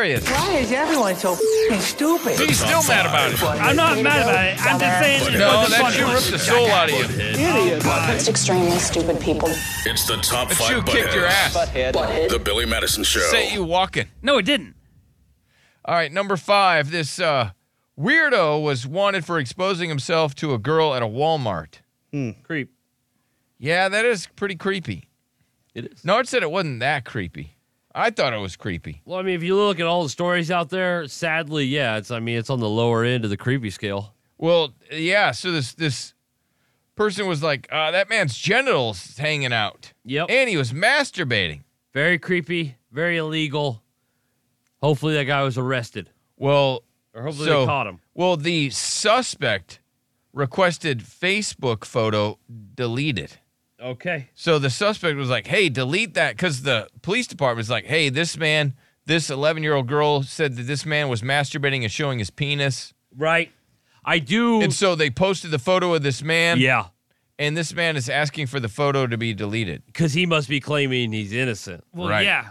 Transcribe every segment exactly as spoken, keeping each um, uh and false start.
hilarious. Why is everyone so f***ing stupid? He's still mad about it. I'm not mad about it. I'm just saying. No, it's that funny. should rip the soul out of you. It's extremely stupid people. It's the top That five shoe kicked your ass. Butthead. The Billy Madison Show. Set you walking. No, it didn't. All right, number five. This uh, weirdo was wanted for exposing himself to a girl at a Walmart. Creep. Yeah, that is pretty creepy. It is. Nard said it wasn't that creepy. I thought it was creepy. Well, I mean, if you look at all the stories out there, sadly, yeah, it's. I mean, it's on the lower end of the creepy scale. Well, yeah, so this this person was like, uh, that man's genitals hanging out. Yep. And he was masturbating. Very creepy, very illegal. Hopefully that guy was arrested. Well, Or hopefully so, they caught him. Well, the suspect requested Facebook photo deleted. Okay. So the suspect was like, hey, delete that, because the police department was like, hey, this man, this eleven-year-old girl said that this man was masturbating and showing his penis. Right. I do. And so they posted the photo of this man. Yeah. And this man is asking for the photo to be deleted. Because he must be claiming he's innocent. Well, Right. yeah.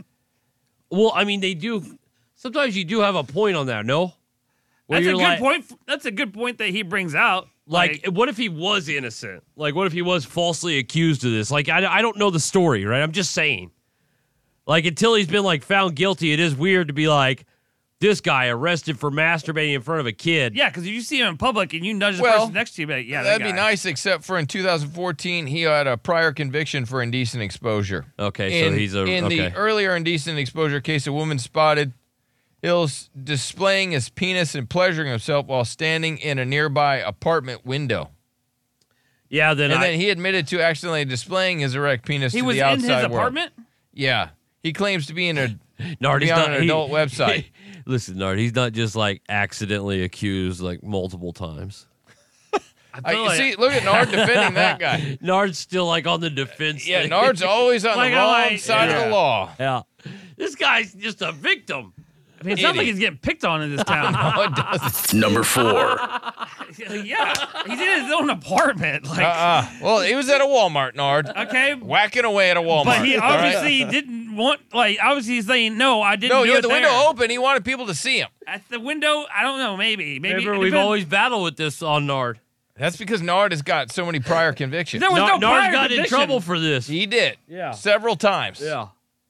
Well, I mean, they do. Sometimes you do have a point on that, no? Where That's a you're good like, point. That's a good point that he brings out. Like, what if he was innocent? Like, what if he was falsely accused of this? Like, I, I don't know the story, right? I'm just saying. Like, until he's been, like, found guilty, it is weird to be like, this guy arrested for masturbating in front of a kid. yeah, because if you see him in public and you nudge the Well, person next to you, like, yeah, that That'd be guy. nice, except for in two thousand fourteen, he had a prior conviction for indecent exposure. Okay, in, so he's a... In okay. the earlier indecent exposure case, a woman spotted Hills displaying his penis and pleasuring himself while standing in a nearby apartment window. yeah, then And I... then he admitted to accidentally displaying his erect penis He to was the in outside his world. apartment? Yeah. He claims to be in a Nard, be he's on not, an he- adult website. Listen, Nard, he's not just, like, accidentally accused, like, multiple times. I, feel like- see, look at Nard defending that guy. Nard's still, like, on the defense Yeah, thing. Nard's always on Like, the wrong like- side of Yeah. the law. Yeah. This guy's just a victim. I mean, it sounds like Idiot. he's getting picked on in this town. No, it doesn't. Number four. yeah, he's in his own apartment. Like, Uh-uh. Well, he was at a Walmart, Nard. okay, Whacking away at a Walmart. but he all right? obviously didn't want. Like, obviously he's saying no, I didn't. No, do he it had the there. window open. He wanted people to see him. At the window, I don't know. Maybe, maybe. Remember, it we've depends. always battled with this on Nard. That's because Nard has got so many prior convictions. There was Nard, no Nard's prior got in conviction. trouble for this. He did. Yeah. Several times. Yeah.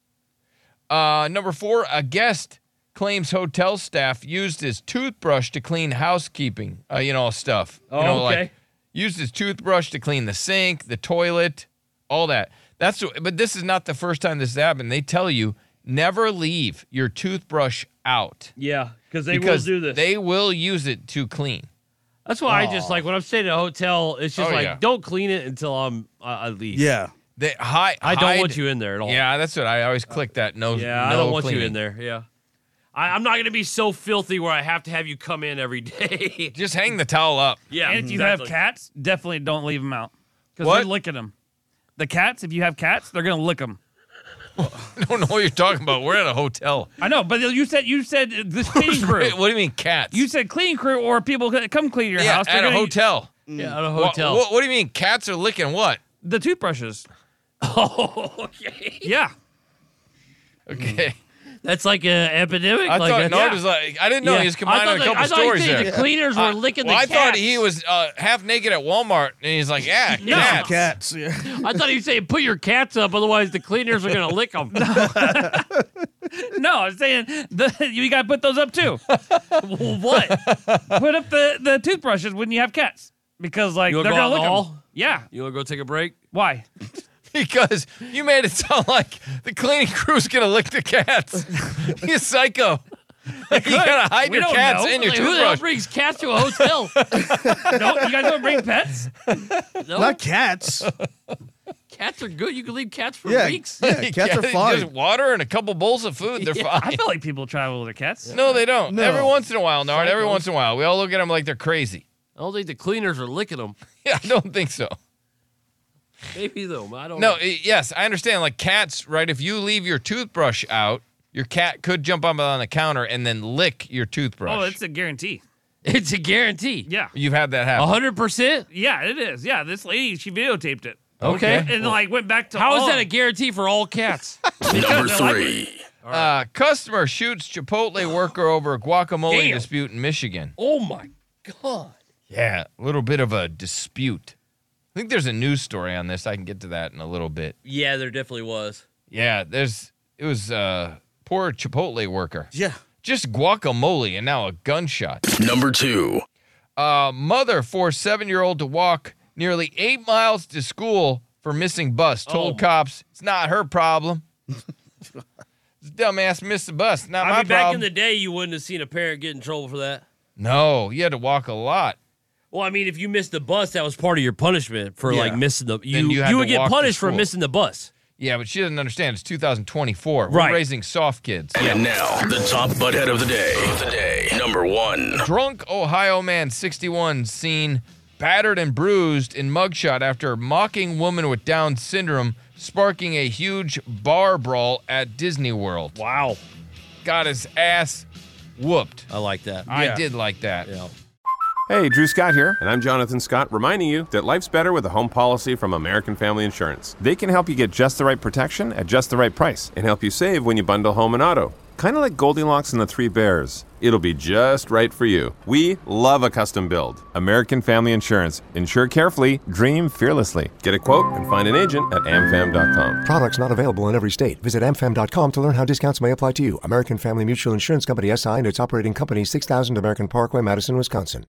Uh, number four, a guest claims hotel staff used his toothbrush to clean housekeeping, uh, you know, stuff. You Oh, know, okay. like used his toothbrush to clean the sink, the toilet, all that. That's but this is not the first time this has happened. They tell you never leave your toothbrush out Yeah, because they because will do this. they will use it to clean. That's why I just, like, when I'm staying at a hotel, it's just Oh, like, yeah. don't clean it until I'm uh, at least. Yeah. They hi, I don't hide- want you in there at all. Yeah, that's what I always click that. No, Yeah, no I don't want cleaning. you in there. Yeah. I, I'm not going to be so filthy where I have to have you come in every day. Just hang the towel up. yeah. And if you exactly. have cats, definitely don't leave them out because What? they're licking them. The cats, if you have cats, they're gonna lick them. I don't know what you're talking about. We're at a hotel. I know, but you said you said this cleaning crew. Wait, what do you mean cats? You said cleaning crew or people that come clean your yeah, house. they're at a gonna- hotel. Yeah, at a Wha- hotel. What, what do you mean cats are licking what? The toothbrushes. Oh, okay. Yeah. Okay. That's like an epidemic. I like thought a, Nard yeah. was like, I didn't know Yeah. he was I combining thought a the- couple I thought you stories said there. the cleaners were Uh, licking well, the I cats. thought he was uh, half naked at Walmart, and he's like, yeah, cats. Cats. Yeah. I thought he was saying, put your cats up, otherwise the cleaners are going to lick them. No, I'm saying the, you got to put those up too. What? Put up the, the toothbrushes when you have cats because like You wanna they're go out gonna in lick the 'em. hall? Yeah. You want to go take a break? Why? Because you made it sound like the cleaning crew's going to lick the cats. You psycho. Like, you got to hide We your don't cats know. in your Like, who the hell toothbrush. brings cats to a hotel? No, you guys don't bring pets. No, Not cats. cats are good. You can leave cats for Yeah. weeks. Yeah, cats are Just fine. water and a couple bowls of food. They're Yeah, fine. I feel like people travel with their cats. No, they don't. No. Every once in a while, Nard. Every Psychos. once in a while. We all look at them like they're crazy. I don't think the cleaners are licking them. Yeah, I don't think so. Maybe though. I don't No, know. i- yes, I understand. Like cats, right? If you leave your toothbrush out, your cat could jump up on the counter and then lick your toothbrush. Oh, it's a guarantee. It's a guarantee. Yeah. You've had that A happen. hundred percent. Yeah, it is. Yeah, this lady, she videotaped it. Okay. And like went back to How is all- that a guarantee for all cats? Number three. Uh, customer shoots Chipotle worker over a guacamole Damn. dispute in Michigan. Oh my God. Yeah, a little bit of a dispute. I think there's a news story on this. I can get to that in a little bit. Yeah, there definitely was. Yeah, there's it was a poor Chipotle worker. Yeah. Just guacamole and now a gunshot. Number two. Uh, mother forced seven-year-old to walk nearly eight miles to school for missing bus. Told Oh. cops it's not her problem. This dumbass missed the bus. Not I my mean, back problem. in the day, you wouldn't have seen a parent get in trouble for that. No, you had to walk a lot. Well, I mean, if you missed the bus, that was part of your punishment for Yeah. like missing the. You Then you you, had to would get walk to punished for school. missing the bus. Yeah, but she doesn't understand. It's two thousand twenty-four. Right. We're raising soft kids. And now, the top butthead of the day. Of the day. Number one. Drunk Ohio man sixty-one seen battered and bruised in mugshot after mocking woman with Down syndrome, sparking a huge bar brawl at Disney World. Wow, Got his ass whooped. I like that. I Yeah. did like that. Yeah. Hey, Drew Scott here, and I'm Jonathan Scott, reminding you that life's better with a home policy from American Family Insurance. They can help you get just the right protection at just the right price and help you save when you bundle home and auto. Kind of like Goldilocks and the Three Bears. It'll be just right for you. We love a custom build. American Family Insurance. Insure carefully, dream fearlessly. Get a quote and find an agent at amfam dot com. Products not available in every state. Visit a m fam dot com to learn how discounts may apply to you. American Family Mutual Insurance Company S I and its operating company, six thousand American Parkway, Madison, Wisconsin.